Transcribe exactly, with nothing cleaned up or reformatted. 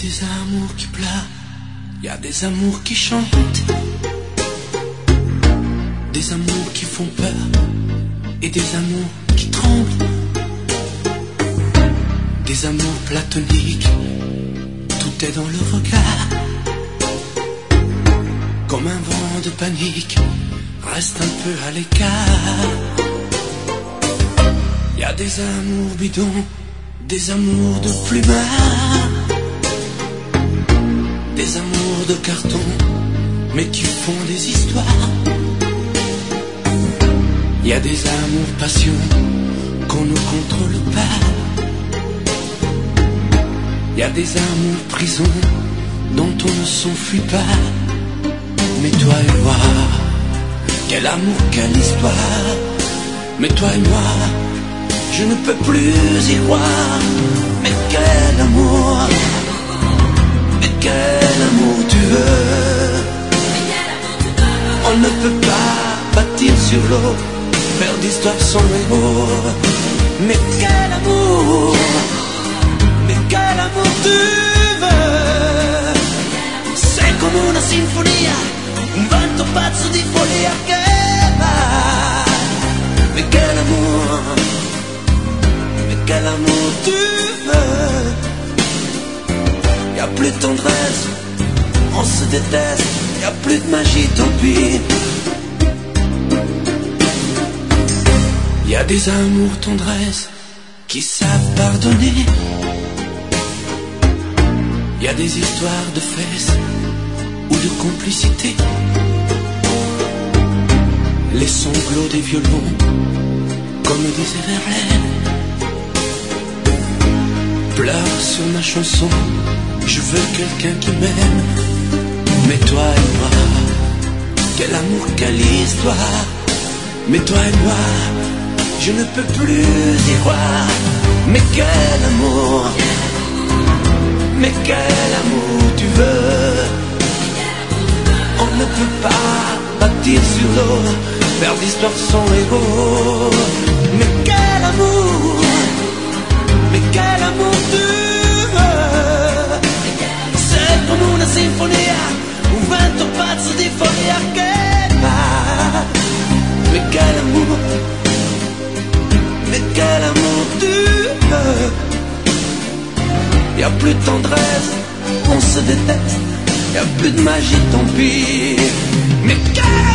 des amours qui pleurent, y a des amours qui chantent, des amours qui font peur et des amours qui tremblent, des amours platoniques, tout est dans le regard. Comme un vent de panique, reste un peu à l'écart. Y a des amours bidons, des amours de plumard, des amours de carton, mais qui font des histoires. Y a des amours passion qu'on ne contrôle pas. Y a des amours prison dont on ne s'enfuit pas. Mais toi et moi, quel amour, quelle histoire. Mais toi et moi, je ne peux plus y croire. Mais quel amour, mais quel amour tu veux. On ne peut pas bâtir sur l'eau, faire d'histoire son héros. Mais quel amour, mais quel amour tu veux. C'est come una sinfonia, un vento pazzo di follia che va. Mais quel amour, mais quel amour tu veux. Y'a plus de tendresse, on se déteste. Y'a plus de magie, tant pis. Y a des amours tendresse qui savent pardonner. Y a des histoires de fesses ou de complicité. Les sanglots des violons, comme disait Verlaine, pleure sur ma chanson, je veux quelqu'un qui m'aime. Mais toi et moi, quel amour, quelle histoire. Mais toi et moi, je ne peux plus y croire. Mais quel amour, mais quel amour tu veux. On ne peut pas bâtir sur l'eau, faire d'histoire son héros. Mais quel amour, mais quel amour tu veux. C'est come una sinfonia, un vento pazzo di follia che va. Mais quel amour, mais quel amour tu veux. Y'a plus de tendresse, on se déteste. Y'a plus de magie, tant pis. Mais quel